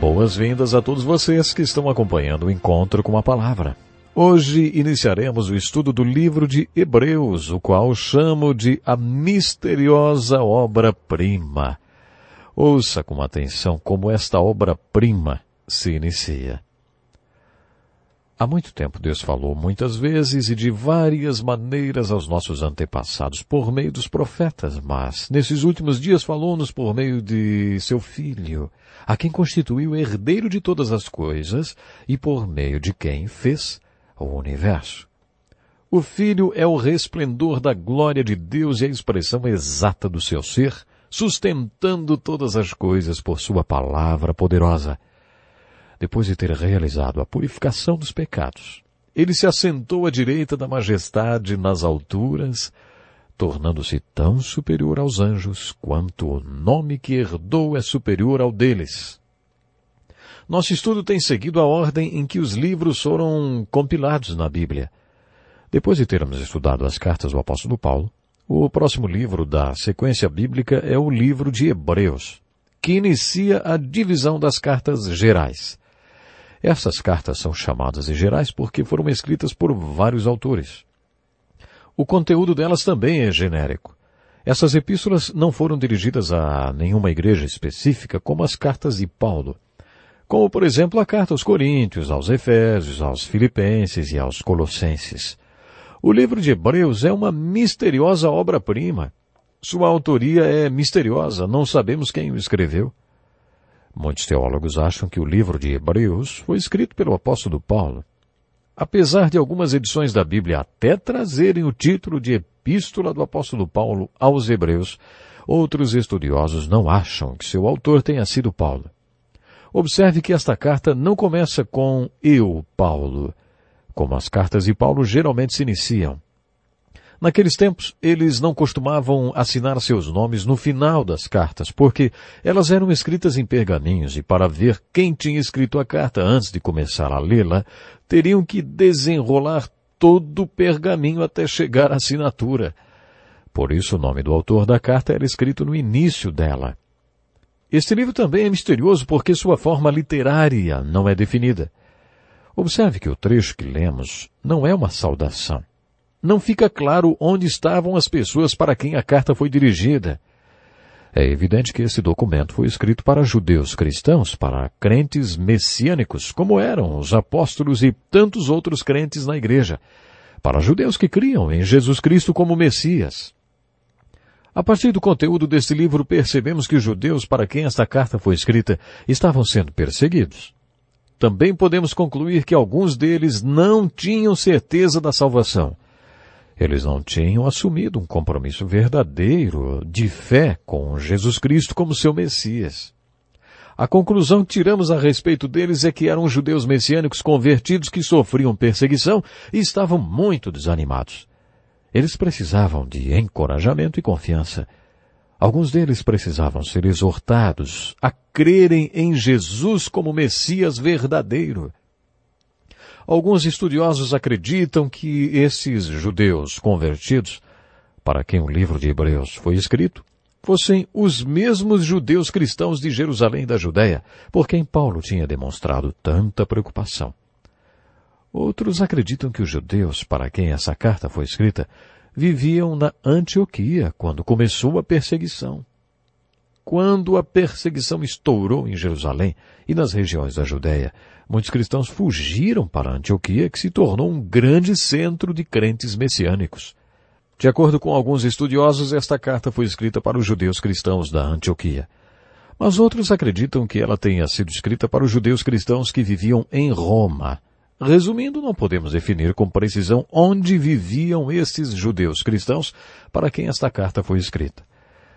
Boas-vindas a todos vocês que estão acompanhando o Encontro com a Palavra. Hoje iniciaremos o estudo do livro de Hebreus, o qual chamo de a misteriosa obra-prima. Ouça com atenção como esta obra-prima se inicia. Há muito tempo Deus falou muitas vezes e de várias maneiras aos nossos antepassados por meio dos profetas, mas nesses últimos dias falou-nos por meio de seu Filho, a quem constituiu o herdeiro de todas as coisas e por meio de quem fez o universo. O Filho é o resplendor da glória de Deus e a expressão exata do seu ser, sustentando todas as coisas por sua palavra poderosa. Depois de ter realizado a purificação dos pecados, ele se assentou à direita da majestade nas alturas, tornando-se tão superior aos anjos quanto o nome que herdou é superior ao deles. Nosso estudo tem seguido a ordem em que os livros foram compilados na Bíblia. Depois de termos estudado as cartas do apóstolo Paulo, o próximo livro da sequência bíblica é o livro de Hebreus, que inicia a divisão das cartas gerais. Essas cartas são chamadas de gerais porque foram escritas por vários autores. O conteúdo delas também é genérico. Essas epístolas não foram dirigidas a nenhuma igreja específica como as cartas de Paulo, como por exemplo a carta aos Coríntios, aos Efésios, aos Filipenses e aos Colossenses. O livro de Hebreus é uma misteriosa obra-prima. Sua autoria é misteriosa, não sabemos quem o escreveu. Muitos teólogos acham que o livro de Hebreus foi escrito pelo apóstolo Paulo. Apesar de algumas edições da Bíblia até trazerem o título de Epístola do apóstolo Paulo aos Hebreus, outros estudiosos não acham que seu autor tenha sido Paulo. Observe que esta carta não começa com eu, Paulo, como as cartas de Paulo geralmente se iniciam. Naqueles tempos, eles não costumavam assinar seus nomes no final das cartas, porque elas eram escritas em pergaminhos e para ver quem tinha escrito a carta antes de começar a lê-la, teriam que desenrolar todo o pergaminho até chegar à assinatura. Por isso o nome do autor da carta era escrito no início dela. Este livro também é misterioso porque sua forma literária não é definida. Observe que o trecho que lemos não é uma saudação. Não fica claro onde estavam as pessoas para quem a carta foi dirigida. É evidente que esse documento foi escrito para judeus cristãos, para crentes messiânicos, como eram os apóstolos e tantos outros crentes na igreja, para judeus que criam em Jesus Cristo como Messias. A partir do conteúdo deste livro, percebemos que os judeus para quem esta carta foi escrita estavam sendo perseguidos. Também podemos concluir que alguns deles não tinham certeza da salvação. Eles não tinham assumido um compromisso verdadeiro de fé com Jesus Cristo como seu Messias. A conclusão que tiramos a respeito deles é que eram judeus messiânicos convertidos que sofriam perseguição e estavam muito desanimados. Eles precisavam de encorajamento e confiança. Alguns deles precisavam ser exortados a crerem em Jesus como Messias verdadeiro. Alguns estudiosos acreditam que esses judeus convertidos, para quem o livro de Hebreus foi escrito, fossem os mesmos judeus cristãos de Jerusalém da Judéia, por quem Paulo tinha demonstrado tanta preocupação. Outros acreditam que os judeus, para quem essa carta foi escrita, viviam na Antioquia quando começou a perseguição. Quando a perseguição estourou em Jerusalém e nas regiões da Judéia, muitos cristãos fugiram para Antioquia, que se tornou um grande centro de crentes messiânicos. De acordo com alguns estudiosos, esta carta foi escrita para os judeus cristãos da Antioquia. Mas outros acreditam que ela tenha sido escrita para os judeus cristãos que viviam em Roma. Resumindo, não podemos definir com precisão onde viviam esses judeus cristãos para quem esta carta foi escrita.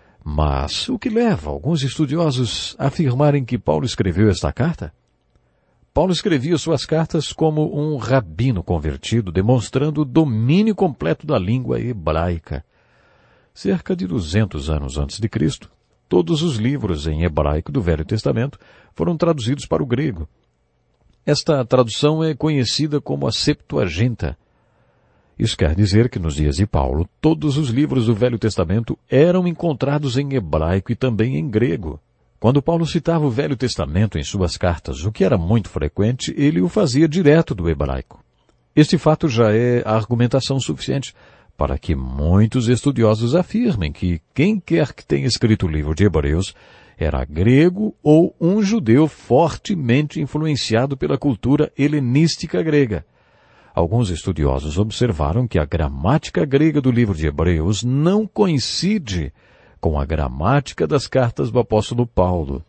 Mas o que leva alguns estudiosos a afirmarem que Paulo escreveu esta carta? Paulo escrevia suas cartas como um rabino convertido, demonstrando o domínio completo da língua hebraica. Cerca de 200 anos antes de Cristo, todos os livros em hebraico do Velho Testamento foram traduzidos para o grego. Esta tradução é conhecida como a Septuaginta. Isso quer dizer que nos dias de Paulo, todos os livros do Velho Testamento eram encontrados em hebraico e também em grego. Quando Paulo citava o Velho Testamento em suas cartas, o que era muito frequente, ele o fazia direto do hebraico. Este fato já é argumentação suficiente para que muitos estudiosos afirmem que quem quer que tenha escrito o livro de Hebreus era grego ou um judeu fortemente influenciado pela cultura helenística grega. Alguns estudiosos observaram que a gramática grega do livro de Hebreus não coincide com a gramática das cartas do apóstolo Paulo.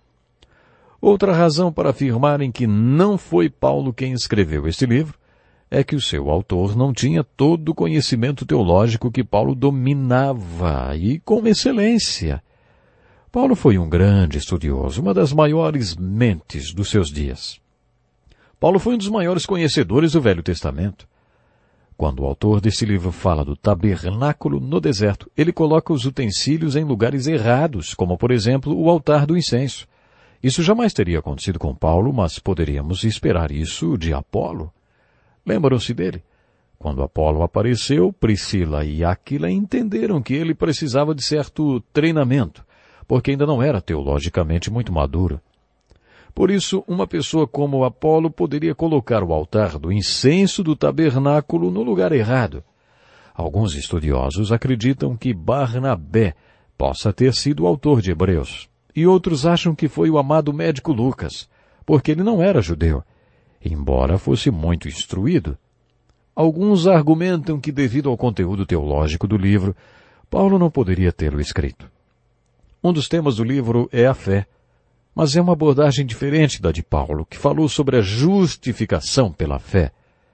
Outra razão para afirmarem que não foi Paulo quem escreveu este livro é que o seu autor não tinha todo o conhecimento teológico que Paulo dominava, e com excelência. Paulo foi um grande estudioso, uma das maiores mentes dos seus dias. Paulo foi um dos maiores conhecedores do Velho Testamento. Quando o autor deste livro fala do tabernáculo no deserto, ele coloca os utensílios em lugares errados, como, por exemplo, o altar do incenso. Isso jamais teria acontecido com Paulo, mas poderíamos esperar isso de Apolo. Lembram-se dele? Quando Apolo apareceu, Priscila e Áquila entenderam que ele precisava de certo treinamento, porque ainda não era teologicamente muito maduro. Por isso, uma pessoa como Apolo poderia colocar o altar do incenso do tabernáculo no lugar errado. Alguns estudiosos acreditam que Barnabé possa ter sido o autor de Hebreus, e outros acham que foi o amado médico Lucas, porque ele não era judeu, embora fosse muito instruído. Alguns argumentam que, devido ao conteúdo teológico do livro, Paulo não poderia tê-lo escrito. Um dos temas do livro é a fé, mas é uma abordagem diferente da de Paulo, que falou sobre a justificação pela fé.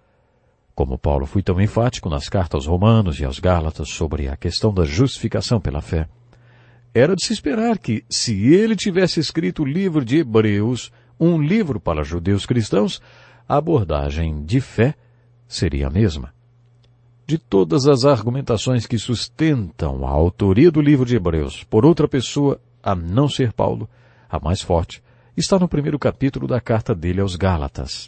Como Paulo foi tão enfático nas cartas aos Romanos e aos Gálatas sobre a questão da justificação pela fé, era de se esperar que, se ele tivesse escrito o livro de Hebreus, um livro para judeus cristãos, a abordagem de fé seria a mesma. De todas as argumentações que sustentam a autoria do livro de Hebreus por outra pessoa, a não ser Paulo, a mais forte, está no primeiro capítulo da carta dele aos Gálatas.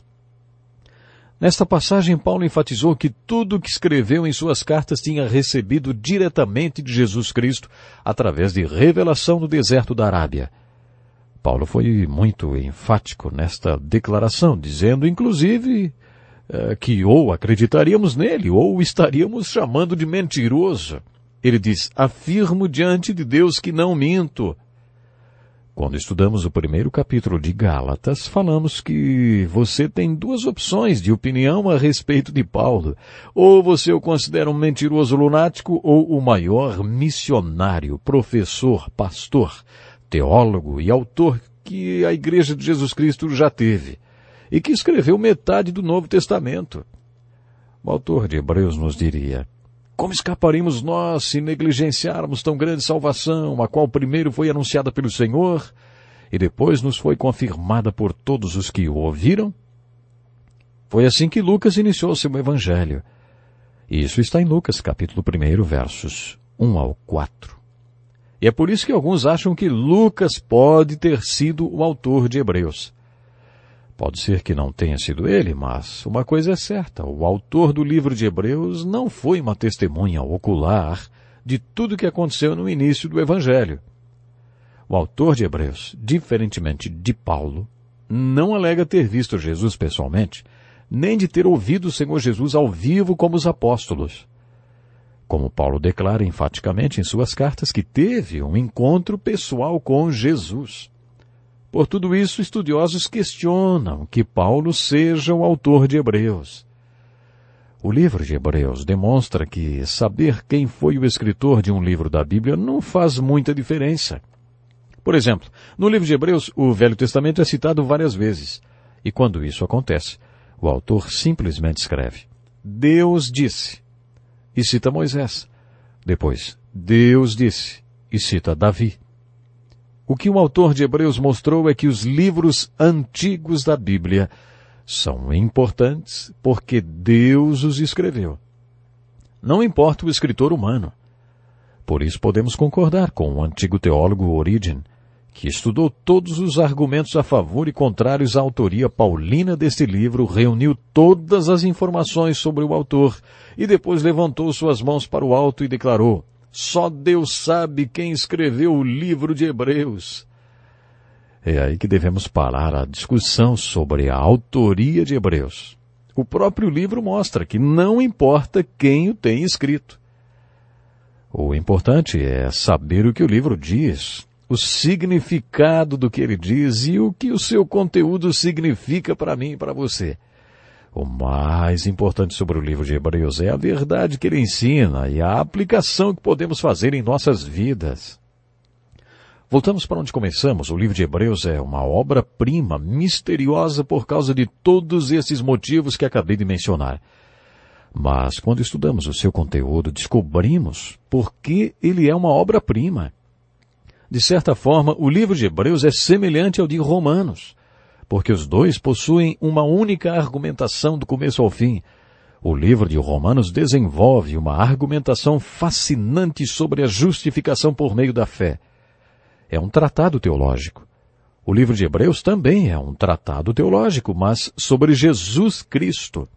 Nesta passagem, Paulo enfatizou que tudo o que escreveu em suas cartas tinha recebido diretamente de Jesus Cristo através de revelação no deserto da Arábia. Paulo foi muito enfático nesta declaração, dizendo, inclusive, que ou acreditaríamos nele, ou estaríamos chamando de mentiroso. Ele diz, afirmo diante de Deus que não minto. Quando estudamos o primeiro capítulo de Gálatas, falamos que você tem duas opções de opinião a respeito de Paulo. Ou você o considera um mentiroso lunático, ou o maior missionário, professor, pastor, teólogo e autor que a Igreja de Jesus Cristo já teve, e que escreveu metade do Novo Testamento. O autor de Hebreus nos diria, como escaparíamos nós se negligenciarmos tão grande salvação, a qual primeiro foi anunciada pelo Senhor, e depois nos foi confirmada por todos os que o ouviram? Foi assim que Lucas iniciou seu evangelho. Isso está em Lucas, capítulo 1, versos 1 ao 4. E é por isso que alguns acham que Lucas pode ter sido o autor de Hebreus. Pode ser que não tenha sido ele, mas uma coisa é certa, o autor do livro de Hebreus não foi uma testemunha ocular de tudo o que aconteceu no início do Evangelho. O autor de Hebreus, diferentemente de Paulo, não alega ter visto Jesus pessoalmente, nem de ter ouvido o Senhor Jesus ao vivo como os apóstolos. Como Paulo declara enfaticamente em suas cartas que teve um encontro pessoal com Jesus. Por tudo isso, estudiosos questionam que Paulo seja o autor de Hebreus. O livro de Hebreus demonstra que saber quem foi o escritor de um livro da Bíblia não faz muita diferença. Por exemplo, no livro de Hebreus, o Velho Testamento é citado várias vezes. E quando isso acontece, o autor simplesmente escreve, Deus disse, e cita Moisés. Depois, Deus disse, e cita Davi. O que o autor de Hebreus mostrou é que os livros antigos da Bíblia são importantes porque Deus os escreveu. Não importa o escritor humano. Por isso podemos concordar com o antigo teólogo Origen, que estudou todos os argumentos a favor e contrários à autoria paulina deste livro, reuniu todas as informações sobre o autor e depois levantou suas mãos para o alto e declarou, só Deus sabe quem escreveu o livro de Hebreus. É aí que devemos parar a discussão sobre a autoria de Hebreus. O próprio livro mostra que não importa quem o tem escrito. O importante é saber o que o livro diz, o significado do que ele diz e o que o seu conteúdo significa para mim e para você. O mais importante sobre o livro de Hebreus é a verdade que ele ensina e a aplicação que podemos fazer em nossas vidas. Voltamos para onde começamos. O livro de Hebreus é uma obra-prima misteriosa por causa de todos esses motivos que acabei de mencionar. Mas quando estudamos o seu conteúdo, descobrimos por que ele é uma obra-prima. De certa forma, o livro de Hebreus é semelhante ao de Romanos, porque os dois possuem uma única argumentação do começo ao fim. O livro de Romanos desenvolve uma argumentação fascinante sobre a justificação por meio da fé. É um tratado teológico. O livro de Hebreus também é um tratado teológico, mas sobre Jesus Cristo.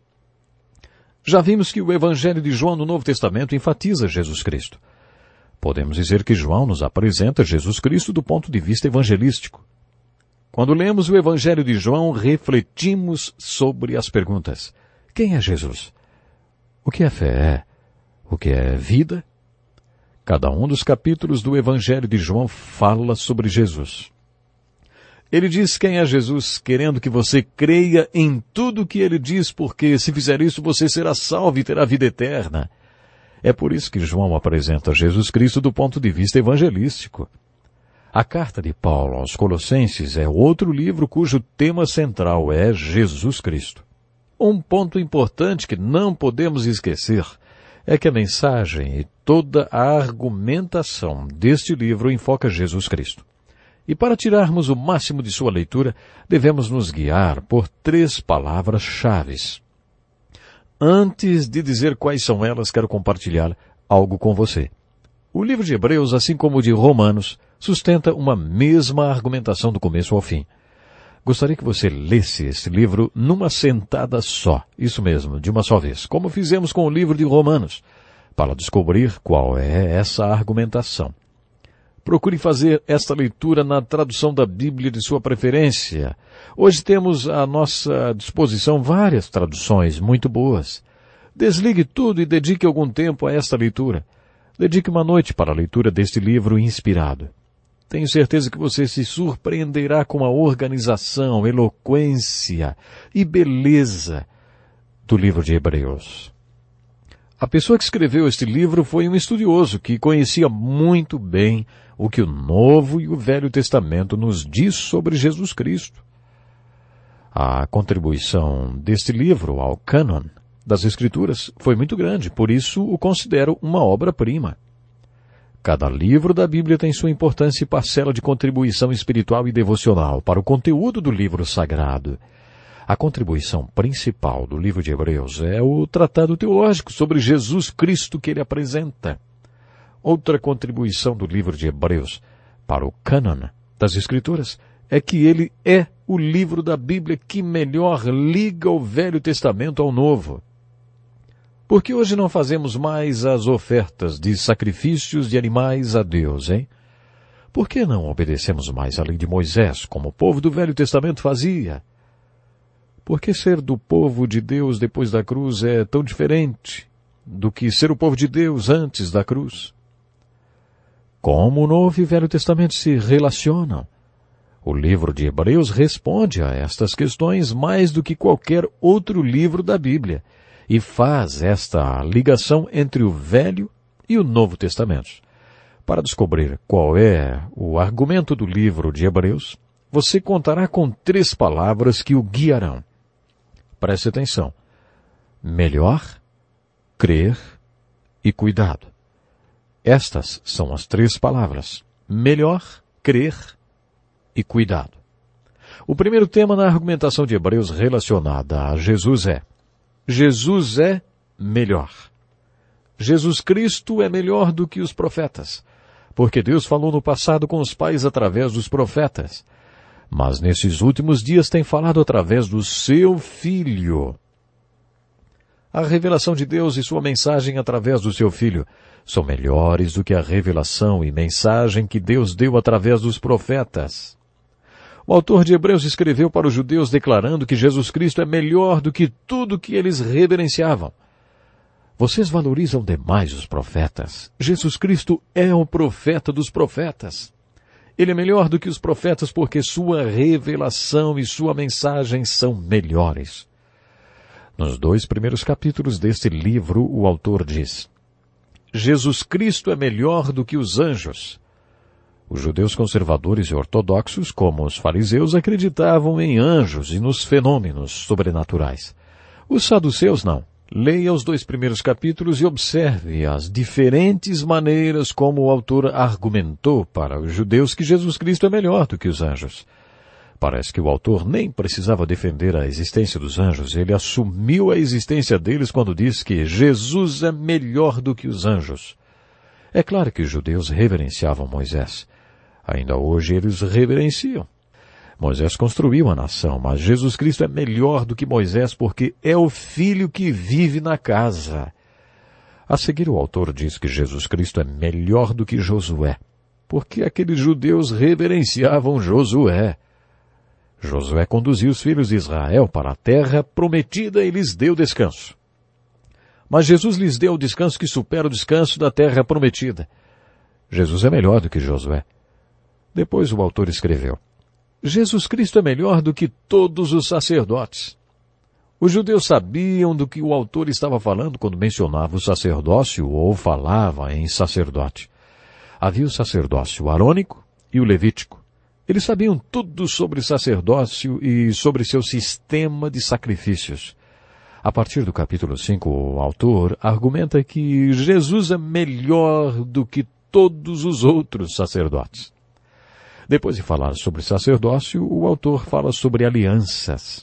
Já vimos que o Evangelho de João no Novo Testamento enfatiza Jesus Cristo. Podemos dizer que João nos apresenta Jesus Cristo do ponto de vista evangelístico. Quando lemos o Evangelho de João, refletimos sobre as perguntas. Quem é Jesus? O que é fé? O que é vida? Cada um dos capítulos do Evangelho de João fala sobre Jesus. Ele diz quem é Jesus, querendo que você creia em tudo o que ele diz, porque se fizer isso você será salvo e terá vida eterna. É por isso que João apresenta Jesus Cristo do ponto de vista evangelístico. A carta de Paulo aos Colossenses é outro livro cujo tema central é Jesus Cristo. Um ponto importante que não podemos esquecer é que a mensagem e toda a argumentação deste livro enfoca Jesus Cristo. E para tirarmos o máximo de sua leitura, devemos nos guiar por 3 palavras-chave. Antes de dizer quais são elas, quero compartilhar algo com você. O livro de Hebreus, assim como o de Romanos, sustenta uma mesma argumentação do começo ao fim. Gostaria que você lesse esse livro numa sentada só, isso mesmo, de uma só vez, como fizemos com o livro de Romanos, para descobrir qual é essa argumentação. Procure fazer esta leitura na tradução da Bíblia de sua preferência. Hoje temos à nossa disposição várias traduções muito boas. Desligue tudo e dedique algum tempo a esta leitura. Dedique uma noite para a leitura deste livro inspirado. Tenho certeza que você se surpreenderá com a organização, eloquência e beleza do livro de Hebreus. A pessoa que escreveu este livro foi um estudioso que conhecia muito bem o que o Novo e o Velho Testamento nos diz sobre Jesus Cristo. A contribuição deste livro ao cânon das Escrituras foi muito grande, por isso o considero uma obra-prima. Cada livro da Bíblia tem sua importância e parcela de contribuição espiritual e devocional para o conteúdo do livro sagrado. A contribuição principal do livro de Hebreus é o tratado teológico sobre Jesus Cristo que ele apresenta. Outra contribuição do livro de Hebreus para o cânon das Escrituras é que ele é o livro da Bíblia que melhor liga o Velho Testamento ao Novo. Por que hoje não fazemos mais as ofertas de sacrifícios de animais a Deus, hein? Por que não obedecemos mais a lei de Moisés, como o povo do Velho Testamento fazia? Por que ser do povo de Deus depois da cruz é tão diferente do que ser o povo de Deus antes da cruz? Como o Novo e o Velho Testamento se relacionam? O livro de Hebreus responde a estas questões mais do que qualquer outro livro da Bíblia e faz esta ligação entre o Velho e o Novo Testamento. Para descobrir qual é o argumento do livro de Hebreus, você contará com 3 palavras que o guiarão. Preste atenção. Melhor, crer e cuidado. Estas são as 3 palavras. Melhor, crer e cuidado. O primeiro tema na argumentação de Hebreus relacionada a Jesus é: Jesus é melhor. Jesus Cristo é melhor do que os profetas, porque Deus falou no passado com os pais através dos profetas. Mas nesses últimos dias tem falado através do seu Filho. A revelação de Deus e sua mensagem através do seu Filho são melhores do que a revelação e mensagem que Deus deu através dos profetas. O autor de Hebreus escreveu para os judeus declarando que Jesus Cristo é melhor do que tudo que eles reverenciavam. Vocês valorizam demais os profetas. Jesus Cristo é o profeta dos profetas. Ele é melhor do que os profetas porque sua revelação e sua mensagem são melhores. Nos 2 primeiros capítulos deste livro, o autor diz: Jesus Cristo é melhor do que os anjos. Os judeus conservadores e ortodoxos, como os fariseus, acreditavam em anjos e nos fenômenos sobrenaturais. Os saduceus não. Leia os 2 primeiros capítulos e observe as diferentes maneiras como o autor argumentou para os judeus que Jesus Cristo é melhor do que os anjos. Parece que o autor nem precisava defender a existência dos anjos. Ele assumiu a existência deles quando disse que Jesus é melhor do que os anjos. É claro que os judeus reverenciavam Moisés. Ainda hoje eles reverenciam. Moisés construiu a nação, mas Jesus Cristo é melhor do que Moisés porque é o filho que vive na casa. A seguir, o autor diz que Jesus Cristo é melhor do que Josué, porque aqueles judeus reverenciavam Josué. Josué conduziu os filhos de Israel para a terra prometida e lhes deu descanso. Mas Jesus lhes deu o descanso que supera o descanso da terra prometida. Jesus é melhor do que Josué. Depois o autor escreveu: Jesus Cristo é melhor do que todos os sacerdotes. Os judeus sabiam do que o autor estava falando quando mencionava o sacerdócio ou falava em sacerdote. Havia o sacerdócio arônico e o levítico. Eles sabiam tudo sobre sacerdócio e sobre seu sistema de sacrifícios. A partir do capítulo 5, o autor argumenta que Jesus é melhor do que todos os outros sacerdotes. Depois de falar sobre sacerdócio, o autor fala sobre alianças.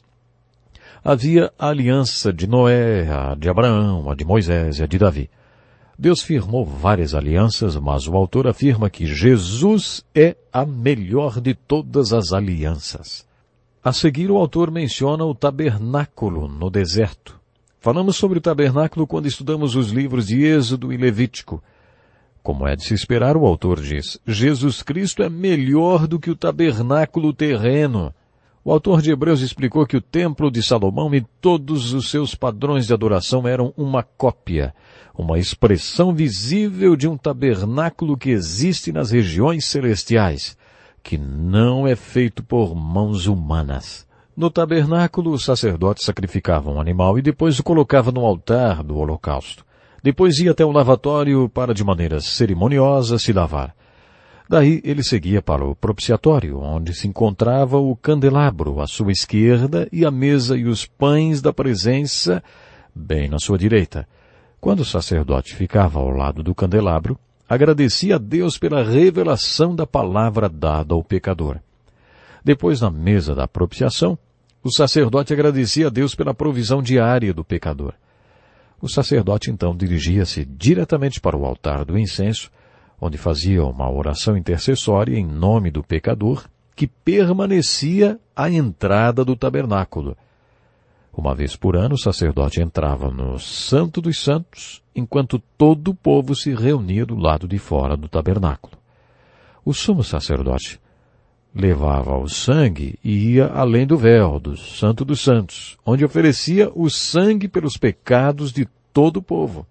Havia a aliança de Noé, a de Abraão, a de Moisés e a de Davi. Deus firmou várias alianças, mas o autor afirma que Jesus é a melhor de todas as alianças. A seguir, o autor menciona o tabernáculo no deserto. Falamos sobre o tabernáculo quando estudamos os livros de Êxodo e Levítico. Como é de se esperar, o autor diz: Jesus Cristo é melhor do que o tabernáculo terreno. O autor de Hebreus explicou que o templo de Salomão e todos os seus padrões de adoração eram uma cópia, uma expressão visível de um tabernáculo que existe nas regiões celestiais, que não é feito por mãos humanas. No tabernáculo, os sacerdotes sacrificavam um animal e depois o colocavam no altar do holocausto. Depois ia até o lavatório para, de maneira cerimoniosa, se lavar. Daí ele seguia para o propiciatório, onde se encontrava o candelabro à sua esquerda e a mesa e os pães da presença bem na sua direita. Quando o sacerdote ficava ao lado do candelabro, agradecia a Deus pela revelação da palavra dada ao pecador. Depois, na mesa da propiciação, o sacerdote agradecia a Deus pela provisão diária do pecador. O sacerdote então dirigia-se diretamente para o altar do incenso, onde fazia uma oração intercessória em nome do pecador, que permanecia à entrada do tabernáculo. Uma vez por ano, o sacerdote entrava no Santo dos Santos, enquanto todo o povo se reunia do lado de fora do tabernáculo. O sumo sacerdote levava o sangue e ia além do véu do Santo dos Santos, onde oferecia o sangue pelos pecados de todo o povo.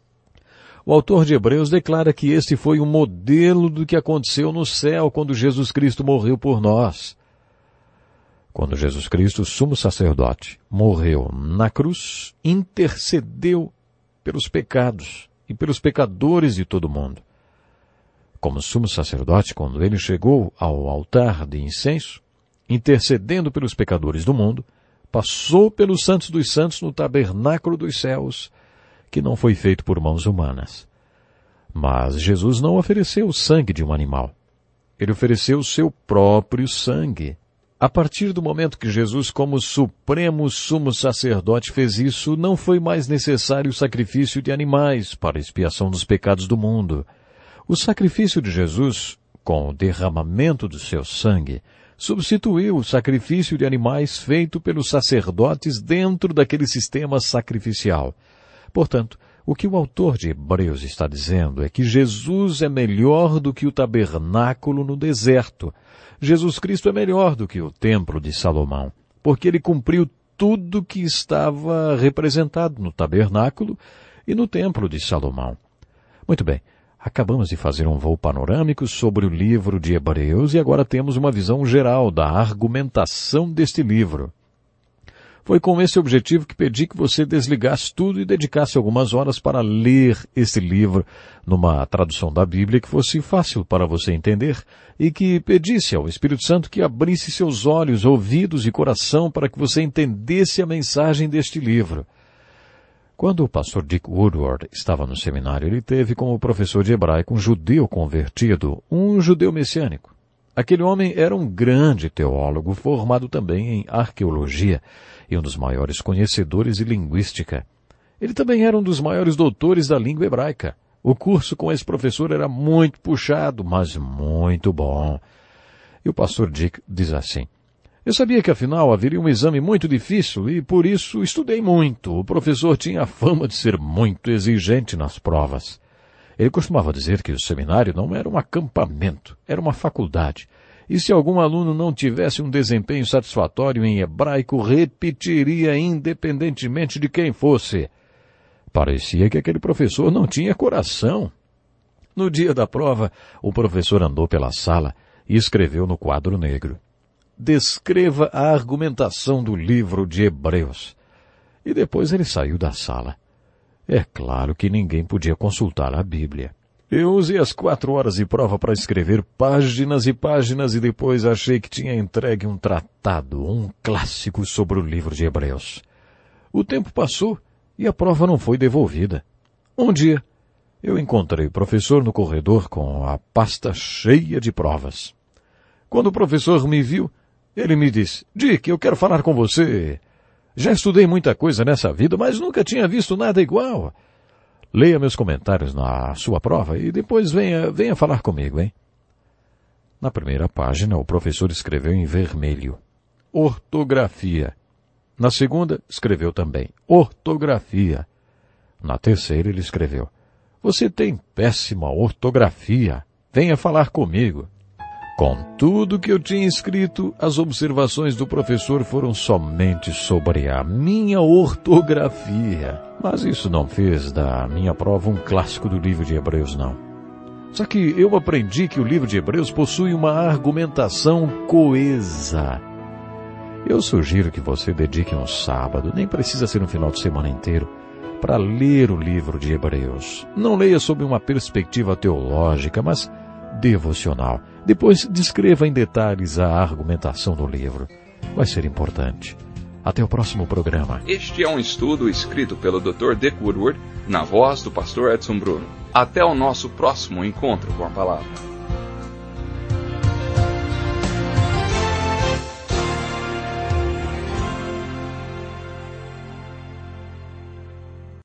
O autor de Hebreus declara que este foi um modelo do que aconteceu no céu quando Jesus Cristo morreu por nós. Quando Jesus Cristo, sumo sacerdote, morreu na cruz, intercedeu pelos pecados e pelos pecadores de todo o mundo. Como sumo sacerdote, quando ele chegou ao altar de incenso, intercedendo pelos pecadores do mundo, passou pelos santos dos santos no tabernáculo dos céus, que não foi feito por mãos humanas. Mas Jesus não ofereceu o sangue de um animal. Ele ofereceu o seu próprio sangue. A partir do momento que Jesus, como supremo sumo sacerdote, fez isso, não foi mais necessário o sacrifício de animais para a expiação dos pecados do mundo. O sacrifício de Jesus, com o derramamento do seu sangue, substituiu o sacrifício de animais feito pelos sacerdotes dentro daquele sistema sacrificial. Portanto, O que o autor de Hebreus está dizendo é que Jesus é melhor do que o tabernáculo no deserto. Jesus Cristo é melhor do que o templo de Salomão, porque ele cumpriu tudo que estava representado no tabernáculo e no templo de Salomão. Muito bem, acabamos de fazer um voo panorâmico sobre o livro de Hebreus e agora temos uma visão geral da argumentação deste livro. Foi com esse objetivo que pedi que você desligasse tudo e dedicasse algumas horas para ler este livro numa tradução da Bíblia que fosse fácil para você entender e que pedisse ao Espírito Santo que abrisse seus olhos, ouvidos e coração para que você entendesse a mensagem deste livro. Quando o pastor Dick Woodward estava no seminário, ele teve como professor de hebraico um judeu convertido, um judeu messiânico. Aquele homem era um grande teólogo, formado também em arqueologia e um dos maiores conhecedores de linguística. Ele também era um dos maiores doutores da língua hebraica. O curso com esse professor era muito puxado, mas muito bom. E o pastor Dick diz assim: eu sabia que afinal haveria um exame muito difícil e por isso estudei muito. O professor tinha a fama de ser muito exigente nas provas. Ele costumava dizer que o seminário não era um acampamento, era uma faculdade. E se algum aluno não tivesse um desempenho satisfatório em hebraico, repetiria independentemente de quem fosse. Parecia que aquele professor não tinha coração. No dia da prova, o professor andou pela sala e escreveu no quadro negro: descreva a argumentação do livro de Hebreus. E depois ele saiu da sala. É claro que ninguém podia consultar a Bíblia. Eu usei as 4 horas de prova para escrever páginas e páginas e depois achei que tinha entregue um tratado, um clássico sobre o livro de Hebreus. O tempo passou e a prova não foi devolvida. Um dia, eu encontrei o professor no corredor com a pasta cheia de provas. Quando o professor me viu, ele me disse: Dick, eu quero falar com você. Já estudei muita coisa nessa vida, mas nunca tinha visto nada igual. Leia meus comentários na sua prova e depois venha falar comigo, hein? Na primeira página, o professor escreveu em vermelho: ortografia. Na segunda, escreveu também: ortografia. Na terceira, ele escreveu: você tem péssima ortografia. Venha falar comigo. Com tudo que eu tinha escrito, as observações do professor foram somente sobre a minha ortografia. Mas isso não fez da minha prova um clássico do livro de Hebreus, não. Só que eu aprendi que o livro de Hebreus possui uma argumentação coesa. Eu sugiro que você dedique um sábado, nem precisa ser um final de semana inteiro, para ler o livro de Hebreus. Não leia sob uma perspectiva teológica, mas devocional. Depois descreva em detalhes a argumentação do livro. Vai ser importante. Até o próximo programa. Este é um estudo escrito pelo Dr. Dick Woodward, na voz do pastor Edson Bruno. Até o nosso próximo encontro com a palavra.